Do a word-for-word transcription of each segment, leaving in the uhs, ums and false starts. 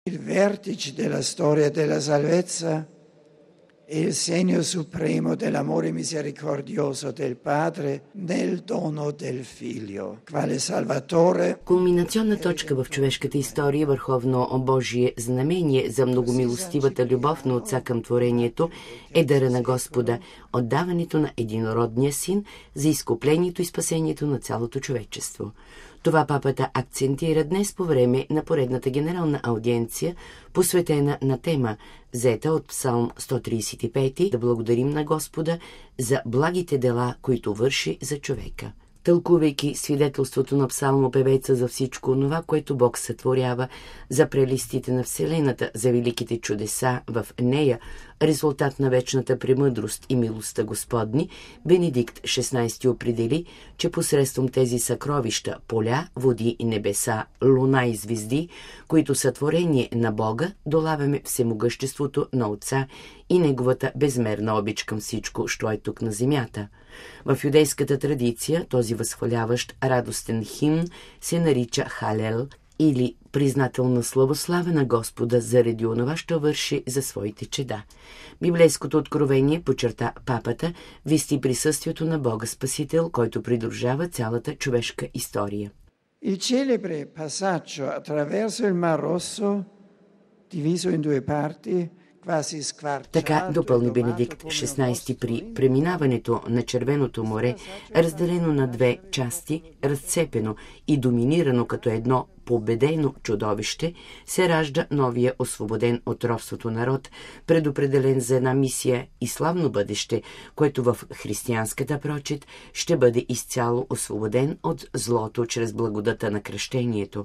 Il vertice della storia della salvezza è il segno supremo dell'amore misericordioso del Padre nel dono del Figlio, quale Salvatore. Кулминационна точка в човешката история, върховно Божие знамение за многомилостивата любов на Отца към творението е дара на Господа, отдаването на единородния Син за изкуплението и спасението на цялото човечество. Това папата акцентира днес по време на поредната генерална аудиенция, посветена на тема, взета от Псалм сто тридесет и пет, да благодарим на Господа за благите дела, които върши за човека. Тълкувайки свидетелството на псалмопевеца за всичко онова, което Бог сътворява, за прелистите на Вселената, за великите чудеса в нея, резултат на вечната премъдрост и милостта Господни, Бенедикт шестнадесети определи, че посредством тези съкровища, поля, води и небеса, луна и звезди, които са творение на Бога, долавяме всемогъществото на Отца и Неговата безмерна обич към всичко, що е тук на земята. В юдейската традиция този възхваляващ радостен химн се нарича Халел или признателна славослава на Господа заради онова, що върши за своите чеда. Библейското откровение, подчерта папата, вести присъствието на Бога Спасител, който придружава цялата човешка история. Il celebre passaggio attraverso il Mar Rosso, diviso in due parti, Така допълни Бенедикт шестнадесети, при преминаването на Червеното море, разделено на две части, разцепено и доминирано като едно победено чудовище, се ражда новия освободен от робството народ, предопределен за една мисия и славно бъдеще, което в християнската прочит ще бъде изцяло освободен от злото чрез благодата на кръщението.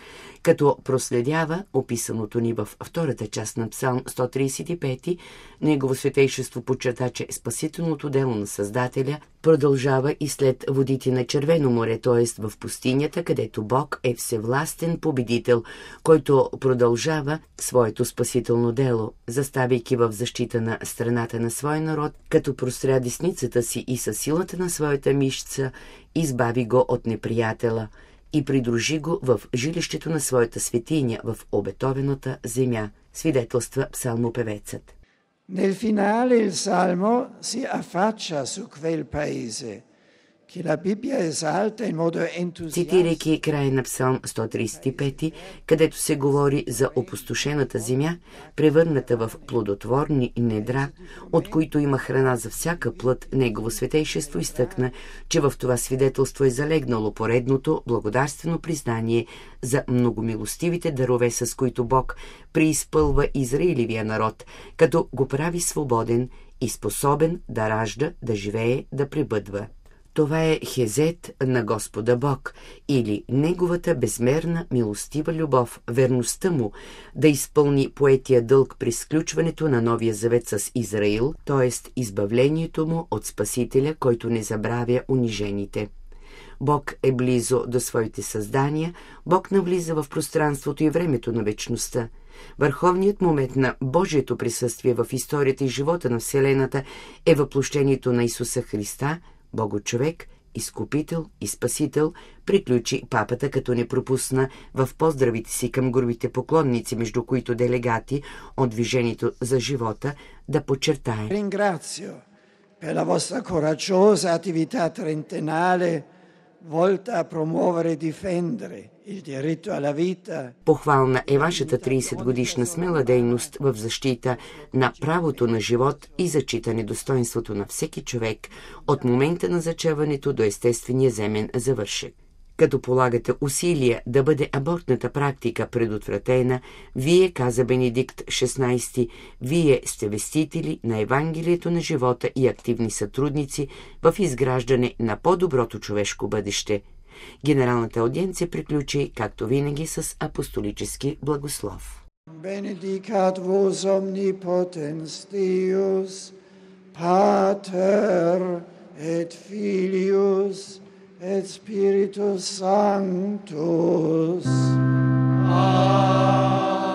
Като проследява описаното ни във втората част на Псалм сто тридесет и пет, Негово светейшество подчерта, че спасителното дело на Създателя продължава и след водите на Червено море, т.е. в пустинята, където Бог е всевластен победител, който продължава своето спасително дело, заставайки в защита на страната на своя народ, като простря десницата си и със силата на своята мишца избави го от неприятела и придружи го в жилището на своята светиня в обетованата земя, свидетелства псалмопевецът. Nel finale il salmo si affaccia su quel paese che la Bibbia esalta in modo entusiasta. Цитирайки края на Псалм сто тридесет и пет, където се говори за опустошената земя, превърната в плодотворни недра, от които има храна за всяка плът, Негово светейшество изтъкна, че в това свидетелство е залегнало поредното благодарствено признание за многомилостивите дарове, с които Бог преизпълва Израилевия народ, като го прави свободен и способен да ражда, да живее, да пребъдва. Това е хезет на Господа Бог или Неговата безмерна милостива любов, верността Му да изпълни поетия дълг при сключването на Новия завет с Израил, т.е. избавлението Му от Спасителя, който не забравя унижените. Бог е близо до своите създания, Бог навлиза в пространството и времето на вечността. Върховният момент на Божието присъствие в историята и живота на Вселената е въплощението на Исуса Христа, Богочовек, изкупител и спасител, приключи папата, като не пропусна в поздравите си към грубите поклонници, между които делегати от Движението за живота, да подчертае: Ringrazio per la vostra coraggiosa attività trentennale volta a promuovere e difendere il diritto alla vita. Похвална е вашата тридесетгодишна смела дейност в защита на правото на живот и зачитане достоинството на всеки човек от момента на зачеването до естествения земен завършек. Като полагате усилия да бъде абортната практика предотвратена, вие, каза Бенедикт шестнадесети, вие сте вестители на Евангелието на живота и активни сътрудници в изграждане на по-доброто човешко бъдеще. Генералната аудиенция приключи, както винаги, с апостолически благослов. Benedicat vos omnipotens Deus, Pater et Filius et Spiritus Sanctus. Amen.